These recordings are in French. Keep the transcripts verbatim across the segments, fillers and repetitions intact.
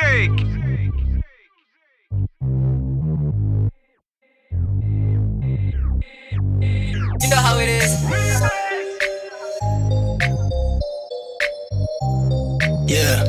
You know how it is. Yeah.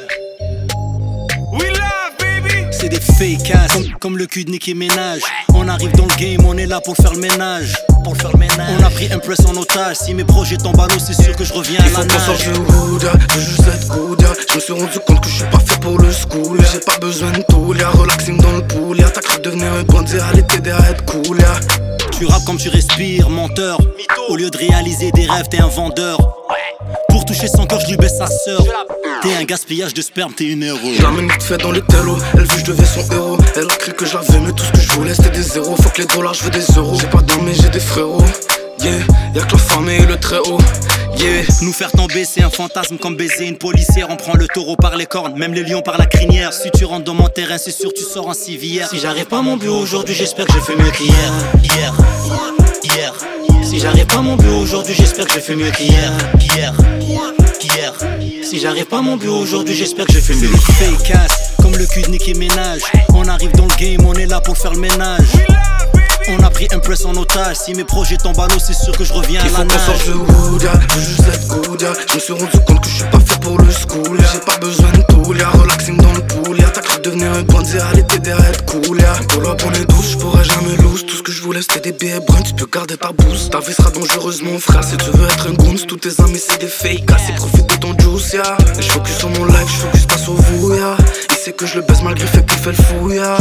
We love, baby. C'est des fake ass, comme, comme le cul de Nicki Minaj. On arrive dans le game, on est là pour faire le ménage. Pour faire le ménage. On a pris Impress en otage. Si mes projets tombent à l'eau, c'est sûr que je reviens à Il la faut qu'on nage. sorte du hood, yeah. Je veux juste être good, yeah. Je me suis rendu compte que je suis pas fait pour le school. J'ai pas besoin de tout, yeah. Relaxing dans le pool, yeah. T'as cru devenir un bandit, allez t'aider à être cool, yeah. Tu rappes comme tu respires, menteur. Au lieu de réaliser des rêves, t'es un vendeur. Pour toucher son corps, je lui baisse sa sœur. T'es un gaspillage de sperme, t'es une héros. Je l'amène vite fait dans les télos. Elle veut que je deviens son héros. Elle a cru que je l'avais, mais tout ce que je voulais c'était des zéros. Faut que les dollars, je veux des euros. J'ai pas d'armes mais j'ai des frérots. Yeah, y'a que la famille et le très haut. Yeah. Nous faire tomber c'est un fantasme comme baiser une policière. On prend le taureau par les cornes, même les lions par la crinière. Si tu rentres dans mon terrain c'est sûr tu sors en civière. Si j'arrive pas à mon but aujourd'hui j'espère que je fais mieux qu'hier. Hier, hier. Si j'arrive pas à mon but aujourd'hui j'espère que je fais mieux qu'hier. Hier, hier. Si j'arrive pas à mon but aujourd'hui j'espère que je fais mieux. C'est des fake ass, comme le cul de Nicki Minaj. On arrive dans le game, on est là pour faire le ménage. On a pris Impress en otage. Si mes projets tombent à l'eau, c'est sûr que je reviens à Il faut la qu'on nage. sorte du hood, yeah. Je veux juste être good, yeah. Je me suis rendu compte que je suis pas fait pour le school. J'ai pas besoin de tout, yeah. Relaxing dans le pool, yeah. T'as cru devenir un bandit, allez t'aider à être cool, yeah. Pour la bonne et douce, j'pourrais jamais lose. Tout ce que je voulais c'était des billets bruns, tu peux garder ta bouse. Ta vie sera dangereuse mon frère, si tu veux être un goons. Tous tes amis c'est des fake, assez profite de ton juice, yeah. Et j'focus sur mon life, j'focus pas sur vous, yeah. Il sait que je le baisse malgré fait qu'il fait le fou, yeah.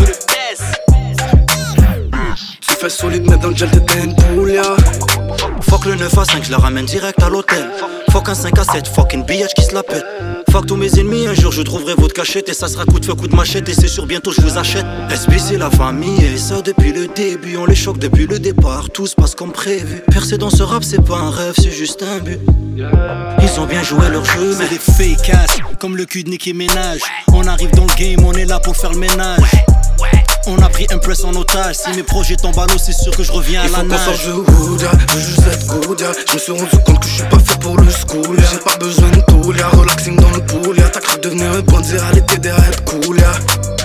Tu fais solide mais dans le gel t'étais une poule, yeah. Fuck le neuf à cinq, je la ramène direct à l'hôtel. Fuck un cinq à sept, fucking bitch qui se la pète. Fuck tous mes ennemis, un jour je trouverai votre cachette. Et ça sera coup de feu, coup de machette. Et c'est sûr bientôt je vous achète. S B c'est la famille et ça depuis le début. On les choque depuis le départ, tout se passe comme prévu. Percer dans ce rap c'est pas un rêve, c'est juste un but. Ils ont bien joué leur jeu mais c'est des fake ass, comme le cul de Nicki Minaj. On arrive dans le game, on est là pour faire le ménage. On a pris Impress en otage. Si mes projets tombent à l'eau, c'est sûr que je reviens à Il la faut qu'on nage. sorte du hood, yeah. Je veux juste être good, yeah. Je me suis rendu compte que je suis pas fait pour le school. J'ai pas besoin de tout, yeah. Relaxing dans le pool, yeah. T'as cru devenir un bandit, allez t'aider à être cool, yeah.